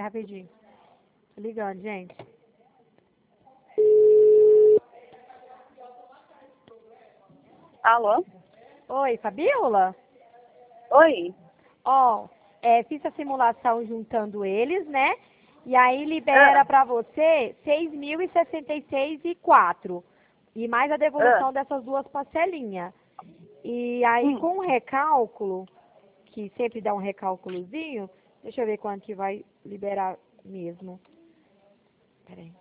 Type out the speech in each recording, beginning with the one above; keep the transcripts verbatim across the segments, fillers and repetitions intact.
Peraí, rapidinho. Tô ligando, gente. Alô? Oi, Fabiola? Oi? Ó, é, fiz a simulação juntando eles, né? E aí libera Ah, pra você seis mil e sessenta e seis e quatro. E mais a ah, devolução dessas duas parcelinhas. E aí hum. com o recálculo, que sempre dá um recálculozinho, deixa eu ver quanto que vai liberar mesmo. Peraí.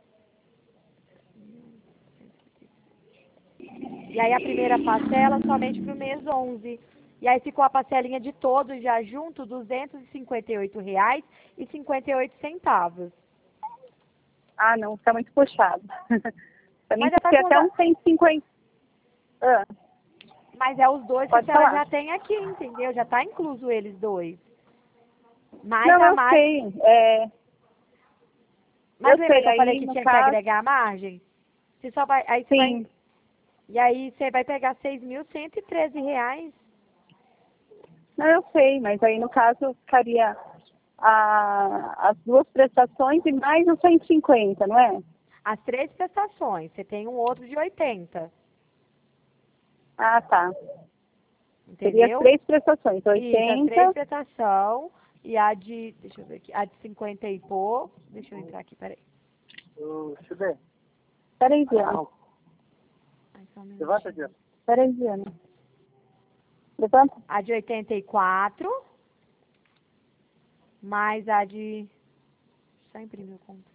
E aí a primeira parcela somente pro mês onze. E aí ficou a parcelinha de todos já junto, duzentos e cinquenta e oito reais e cinquenta e oito centavos. Ah, não, fica muito puxado. Pra mim Mas já tá tem com os, até a- uns cento e cinquenta. Ah, mas é os dois que a pode senhora falar. já tem aqui, entendeu? Já tá incluso eles dois. Mais Não, a eu margem. sei. É, Mas eu lembra sei, que eu falei aí que no tinha que caso, agregar a margem? Você só vai, aí você vai, sim. e aí você vai pegar seis mil cento e treze reais. Não, eu sei, mas aí no caso ficaria a, as duas prestações e mais os cento e cinquenta, não é? As três prestações. Você tem um outro de oitenta. Ah, tá. Seria as Entendeu? três prestações, Isso, as três oitenta. prestação e a de, deixa eu ver aqui, a de cinquenta e pouco. Deixa eu entrar aqui, peraí. Ô, Chibé, Peraí, Diana. Ai, só um levanta, minutinho. Diana. Peraí, Diana. Levanta. A de oitenta e quatro, mais a de, só imprimir o conto.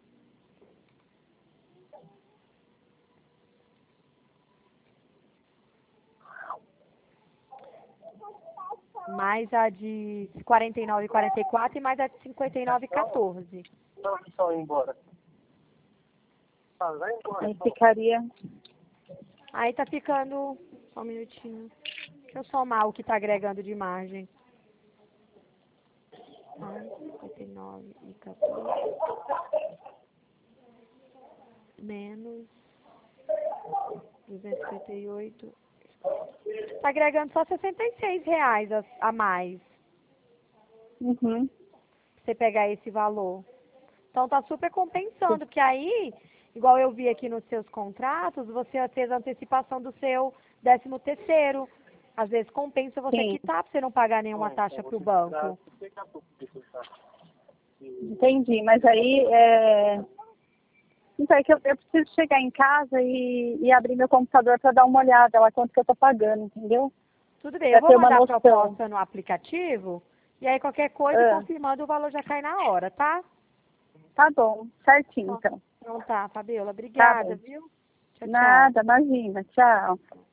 Mais a de quarenta e nove e quarenta e quatro e mais a de cinquenta e nove e quatorze. Não, só ir embora. Ah, vai embora. Aí ficaria. Aí tá ficando, só um minutinho. Deixa eu somar o que tá agregando de margem. Mais cinquenta e nove e quatorze. Menos duzentos e cinquenta e oito. Tá agregando só sessenta e seis reais a, a mais. Uhum. Pra você pegar esse valor. Então tá super compensando, porque aí, igual eu vi aqui nos seus contratos, você fez a antecipação do seu décimo terceiro. Às vezes compensa você Sim, quitar pra você não pagar nenhuma taxa pro banco. entendi. Mas aí é. Então é que eu, eu preciso chegar em casa e, e abrir meu computador para dar uma olhada lá quanto que eu tô pagando, entendeu? Tudo bem, eu Para vou ter uma mandar a noção. proposta no aplicativo, e aí qualquer coisa, Ah, confirmando, o valor já cai na hora, tá? tá bom, certinho Então, então. então tá, Fabiola, Tá obrigada, bom. viu? Tchau, tchau. Nada, imagina. Tchau.